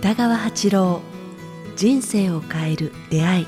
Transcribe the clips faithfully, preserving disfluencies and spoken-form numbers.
北川八郎、人生を変える出会い。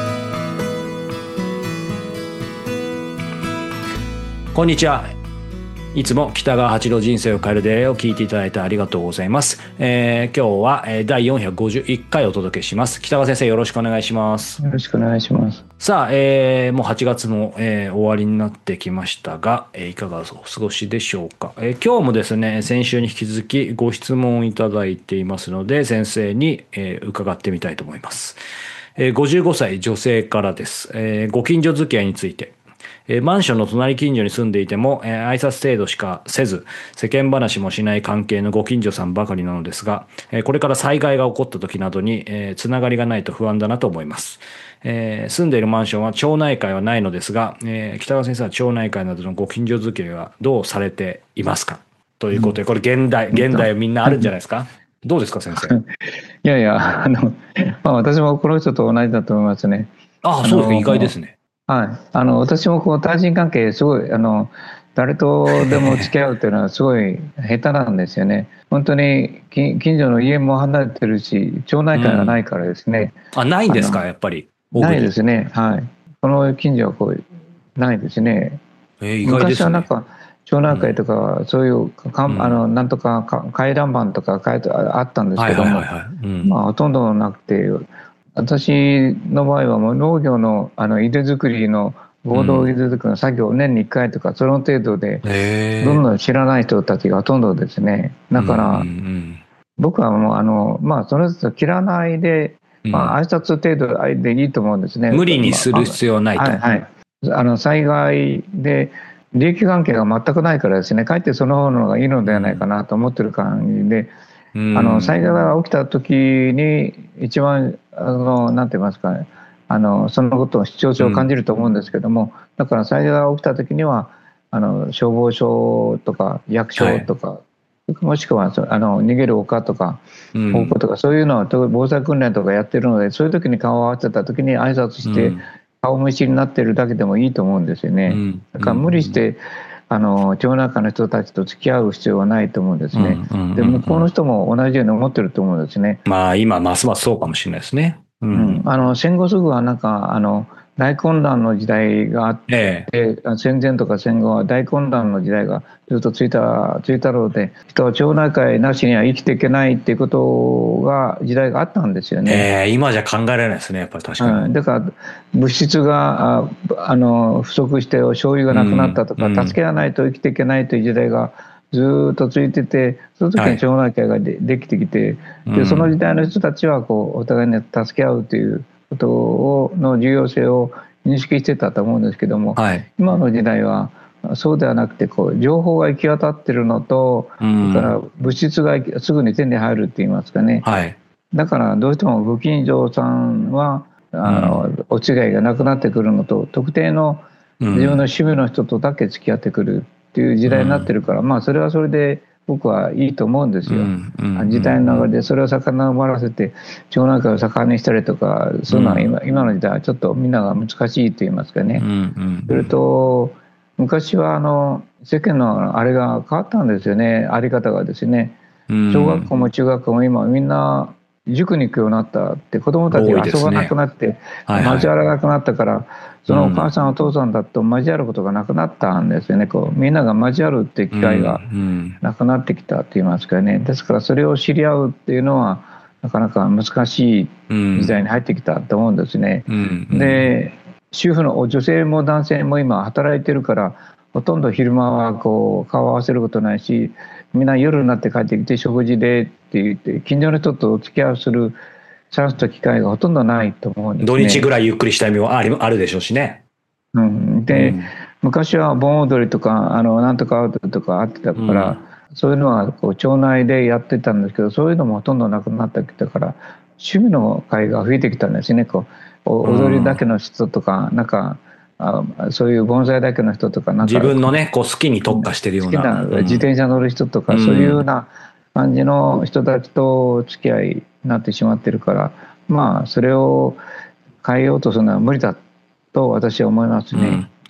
こんにちは。いつも北川八郎人生を変える出会いを聞いていただいてありがとうございます。えー、今日はだいよんひゃくごじゅういっかいお届けします。北川先生、よろしくお願いします。 よろしくお願いします。 さあ、えー、もうはちがつも、えー、終わりになってきましたが、えー、いかがお過ごしでしょうか。えー、今日もですね、先週に引き続きご質問いただいていますので、先生に、えー、伺ってみたいと思います。えー、ごじゅうごさい女性からです。えー、ご近所付き合いについて。えー、マンションの隣近所に住んでいても、えー、挨拶程度しかせず、世間話もしない関係のご近所さんばかりなのですが、えー、これから災害が起こった時などに、えー、つながりがないと不安だなと思います。えー、住んでいるマンションは町内会はないのですが、えー、北川先生は町内会などのご近所付き合いはどうされていますかということで、これ現代、現代みんなあるんじゃないですか。どうですか先生。 いやいや、あの、まあ、私もこの人と同じだと思いますね。 ああ、そうですか。意外ですね。 はい、あの私もこう対人関係すごいあの誰とでも付き合うっていうのはすごい下手なんですよね。本当に近所の家も離れてるし町内会がないからですね、 うん、あないんですかやっぱり。 ないですね。はい、この近所はこうないですね。 えー、意外ですね。 昔はなんか町内会とかそういうか、うん、あのなんとか回覧板とかあったんですけども、まあほとんどなくて。私の場合はもう農業 の, あの入れ作りの合同入れ作りの作業を年にいっかいとかその程度でどんどん知らない人たちがほとんどですね。だから僕はもうあのまあその人切らないで、まあ挨拶程度でいいと思うんですね。 無理にする必要はないと。 はいはい。あの災害で利益関係が全くないからですね、かえってその方のがいいのではないかなと思ってる感じで、あの災害が起きた時に一番あのなんて言いますかね、あのそのことを必要性を感じると思うんですけども、うん、だから災害が起きた時にはあの消防署とか役所とか、はい、もしくはあの逃げる丘とか方向とか、うん、そういうのは防災訓練とかやってるので、そういう時に顔を合わせた時に挨拶して、うん、顔見知りになってるだけでもいいと思うんですよね。うん、だから無理してあの町内会の人たちと付き合う必要はないと思うんですね。で向こうの人も同じように思ってると思うんですね。 まあ今ますますそうかもしれないですね。 うん、あの戦後すぐはなんかあの大混乱の時代があって、ええ、戦前とか戦後は大混乱の時代がずっとついたついたので、人は町内会なしには生きていけないっていうことが時代があったんですよね。 えー、今じゃ考えられないですねやっぱり確かに。 うん、だから物質がああの不足して醤油がなくなったとか、うん、助けがないと生きていけないという時代がずっとついてて、その時に町内会が で,、はい、できてきて、でその時代の人たちはこうお互いに助け合うということをの重要性を認識してたと思うんですけども、はい、今の時代はそうではなくてこう情報が行き渡ってるのと、うん、それから物質がすぐに手に入るって言いますかね、はい、だからどうしてもご近所さんはあの、うん、お違いがなくなってくるのと、特定の自分の趣味の人とだけ付き合ってくるっていう時代になってるから、うん、まあそれはそれで僕はいいと思うんですよ、うんうん、時代の流れでそれを遡らせて町内会を盛んにしたりとか、そういうのは 今,、うん、今の時代はちょっとみんなが難しいと言いますかね、うんうんうん、それと昔はあの世間のあれが変わったんですよね、あり方がですね。小学校も中学校も今みんな塾に行くようになったって、子どもたちが遊ばなくなって、はいはい、交わらなくなったから、そのお母さんお父さんだと交わることがなくなったんですよね。こうみんなが交わるっていう機会がなくなってきたと言いますかね。ですからそれを知り合うっていうのはなかなか難しい時代に入ってきたと思うんですね。で主婦の女性も男性も今働いてるから、ほとんど昼間はこう顔を合わせることないし、みんな夜になって帰ってきて食事でって言って近所の人とお付き合いするチャンスと機会がほとんどないと思うんですね。 土日ぐらいゆっくりした意味もある、あるでしょうしね。 うん、で、うん、昔は盆踊りとかあのなんとかアウトとかあってたから、うん、そういうのはこう町内でやってたんですけど、そういうのもほとんどなくなってきたから趣味の会が増えてきたんですね。こう踊りだけの人とか、うん、なんかあそういう盆栽だけの人とか、なんか自分のねこう好きに特化してるような、 好きな自転車乗る人とか、うん、そういうような感じの人たちと付き合いになってしまってるから、まあそれを変えようとするのは無理だと私は思いますね。うん、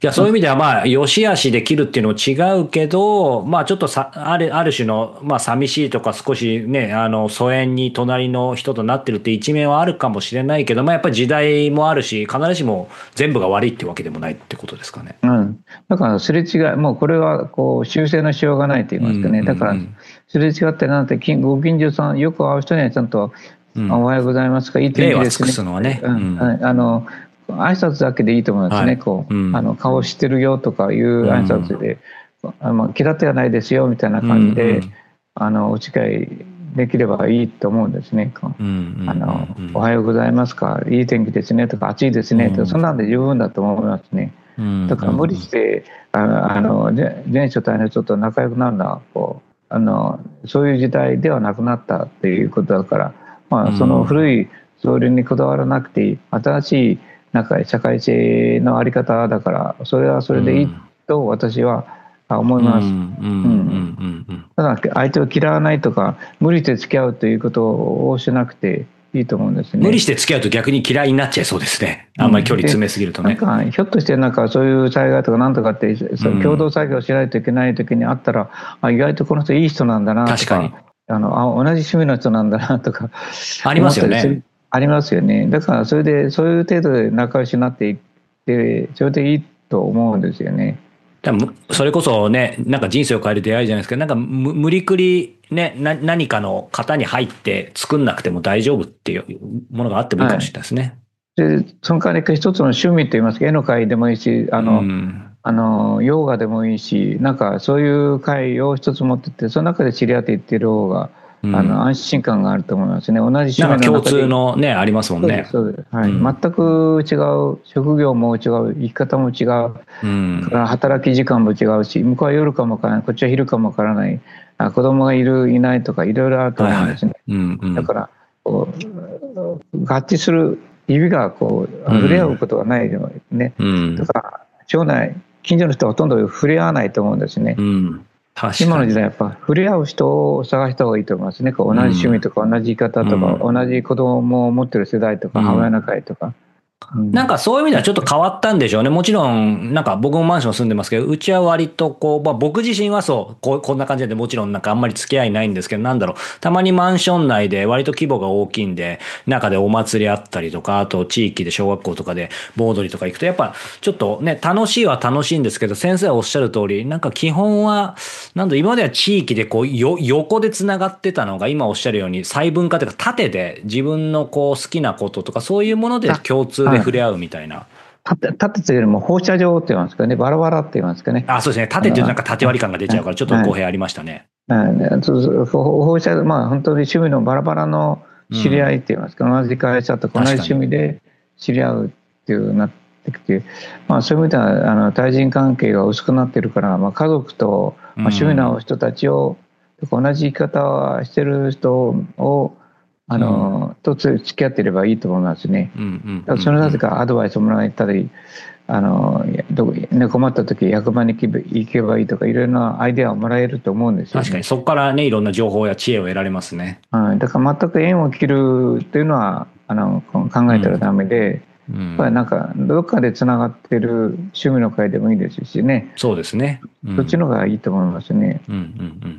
いや、そういう意味ではまあ、良し悪しできるっていうのも違うけど、まあちょっとさ、ある、ある種の、まあ寂しいとか少しね、あの、疎遠に隣の人となってるって一面はあるかもしれないけど、まあやっぱり時代もあるし、必ずしも全部が悪いってわけでもないってことですかね。 うん。だからすれ違い、もうこれはこう修正のしようがないと言いますかね。だからすれ違ってなんて、ご近所さん、よく会う人にはちゃんと、 うん、 おはようございますか、いい天気ですね。 礼は尽くすのはね。 うん。うん、あの、挨拶だけでいいと思いますね。はい、こう、うん、あの、顔知ってるよとかいう挨拶で、うん、あの気立てはないですよみたいな感じで、うんうん、あの、お誓いできればいいと思うんですね。あの、おはようございますか、いい天気ですねとか、暑いですねとか、うん、そんなんで十分だと思いますね。うん、だから無理して、あの、あの全初対の人と仲良くなるのは、こう、あの、そういう時代ではなくなったっていうことだから、まあ、その古いそれにこだわらなくていい、新しいなんか社会性のあり方だから、それはそれでいいと私は思います。ただ相手を嫌わないとか無理して付き合うということをしなくていいと思うんですね。 無理して付き合うと逆に嫌いになっちゃいそうですね。あんまり距離詰めすぎるとね。 うん、なんかひょっとしてなんかそういう災害とかなんとかって、うん、共同作業しないといけない時にあったら、あ、意外とこの人いい人なんだなとか、確かにあのあ同じ趣味の人なんだなとかありますよね。 ありますよね。だからそれでそういう程度で仲良しになっていってそれでいいと思うんですよね。 それこそね、なんか人生を変える出会いじゃないですけど、なんか無理くりね、な何かの型に入って作んなくても大丈夫っていうものがあってもいいかもしれないですね。 はい、でその代わり一つの趣味といいますか、絵の会でもいいし、あの、うん、あのヨガでもいいし、なんかそういう会を一つ持ってて、その中で知り合っていってる方が、うん、あの安心感があると思いますね。同じ趣味の中で。 なんか共通のね、ありますもんね。 そうです、はい、うん、全く違う、職業も違う、生き方も違う、うん、から働き時間も違うし、向こうは夜かもわからない、こっちは昼かもわからない、あ、子供がいるいないとかいろいろあると思うんですね。はいはい、うんうん、だからこう合致する指がこう触れ合うことがないよね。うん、だから町内近所の人はほとんど触れ合わないと思うんですね。うん、今の時代やっぱ触れ合う人を探した方がいいと思いますね。こう同じ趣味とか同じ生き方とか、うん、同じ子供を持ってる世代とか、うん、母親の会とか。 なんかそういう意味ではちょっと変わったんでしょうね。もちろん、なんか僕もマンション住んでますけど、うちは割とこう、まあ僕自身はそう、こうこんな感じでもちろんなんかあんまり付き合いないんですけど、なんだろう、たまにマンション内で割と規模が大きいんで、中でお祭りあったりとか、あと地域で小学校とかで盆踊りとか行くと、やっぱちょっとね、楽しいは楽しいんですけど、先生はおっしゃる通り、なんか基本は、なんだ今までは地域でこう、よ、横で繋がってたのが、今おっしゃるように細分化というか縦で自分のこう好きなこととか、そういうもので共通で触れ合うみたいな。 縦というよりも放射状って言いますかね、バラバラって言いますかね。 あ、そうですね。縦っていうとなんか縦割り感が出ちゃうから、ちょっと語弊ありましたね。 放射、まあ本当に趣味のバラバラの知り合いって言いますか、うん、同じ会社とか同じ趣味で知り合うっていうなってきて、まあそういう意味ではあの対人関係が薄くなってるから、まあ家族と、まあ、趣味の人たちを、うん、同じ生き方をしてる人をあの、うん、と付き合っていればいいと思いますね。そのなぜかアドバイスをもらえたり、あのどこ、ね、困った時役場に行けばいいとかいろいろなアイデアをもらえると思うんですよね。 確かにそこからねいろんな情報や知恵を得られますね。 はい、だから全く縁を切るっていうのはあの考えたらダメで、うん、やっぱりなんかどっかでつながってる趣味の会でもいいですしね。 そうですね。 うん、そっちの方がいいと思いますね。うんうんうん、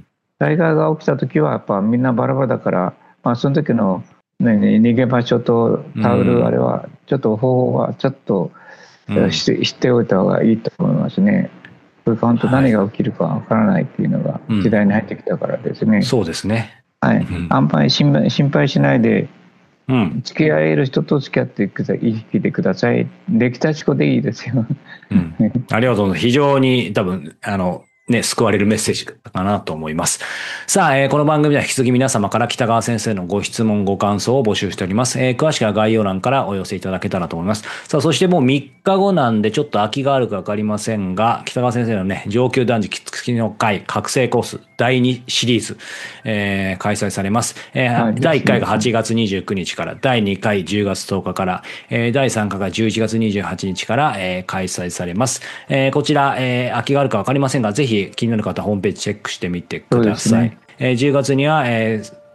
災害が起きた時はやっぱみんなバラバラだから。まあ、その時の、ね、逃げ場所とタオルあれはちょっと方法はちょっと知って、うん、知っておいた方がいいと思いますね。これ本当何が起きるかわからないっていうのが時代に入ってきたからですね。 うん、そうですね。 はい。うん、あんまり心配、心配しないで、うん、付き合える人と付き合って生きてください。できたちこでいいですよ。 うん、ありがとうございます。非常に多分あのね、救われるメッセージかなと思います。さあ、えー、この番組では引き続き皆様から北川先生のご質問、ご感想を募集しております。えー、詳しくは概要欄からお寄せいただけたらと思います。さあ、そしてもうみっかごなんでちょっと空きがあるかわかりませんが、北川先生のね、上級男児キツキの会覚醒コースだいにシリーズ、えー、開催されます。えーはい、だいいっかいがはちがつにじゅうくにちから、だいにかいじゅうがつとおかから、えー、だいさんかいがじゅういちがつにじゅうはちにちから、えー、開催されます。えー、こちら、えー、空きがあるかわかりませんが、ぜひ気になる方ホームページチェックしてみてください。ねえー、じゅうがつには、えー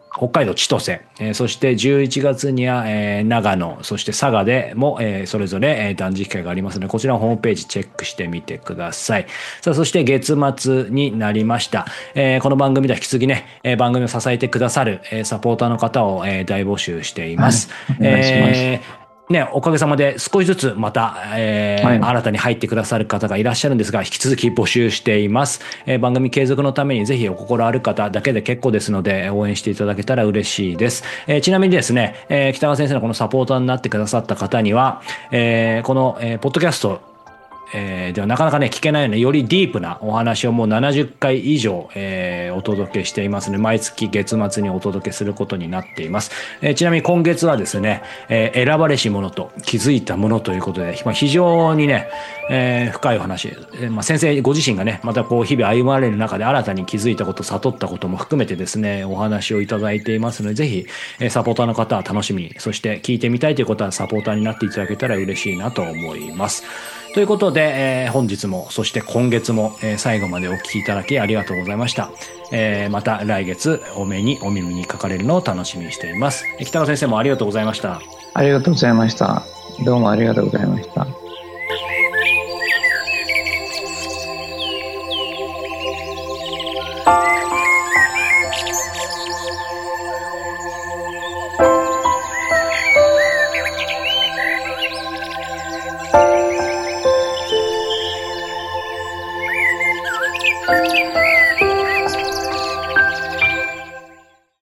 北海道千歳、えー、そしてじゅういちがつには、えー、長野、そして佐賀でも、えー、それぞれ、えー、断食会がありますので、こちらのホームページチェックしてみてください。さあ、そして月末になりました。えー、この番組では引き続きね、えー、番組を支えてくださる、えー、サポーターの方を、えー、大募集しています。 はい、お願いします。 えーね、おかげさまで少しずつまた、えーはい、新たに入ってくださる方がいらっしゃるんですが、引き続き募集しています。えー、番組継続のためにぜひお心ある方だけで結構ですので、応援していただけたら嬉しいです。えー、ちなみにですね、えー、北川先生のこのサポーターになってくださった方には、えー、この、えー、ポッドキャスト、えー、ではなかなかね聞けないようなよりディープなお話をもうななじゅっかい以上、えー、お届けしていますので、毎月月末にお届けすることになっています。えー、ちなみに今月はですね、えー、選ばれし者と気づいたものということで、まあ、非常にね、えー、深いお話、えーまあ、先生ご自身がねまたこう日々歩まれる中で新たに気づいたこと悟ったことも含めてですねお話をいただいていますので、ぜひ、えー、サポーターの方は楽しみに、そして聞いてみたいということはサポーターになっていただけたら嬉しいなと思います。ということで、えー、本日もそして今月も、えー、最後までお聞きいただきありがとうございました。えー、また来月お目にお耳にかかれるのを楽しみにしています。北川先生もありがとうございました。 ありがとうございました。どうもありがとうございました。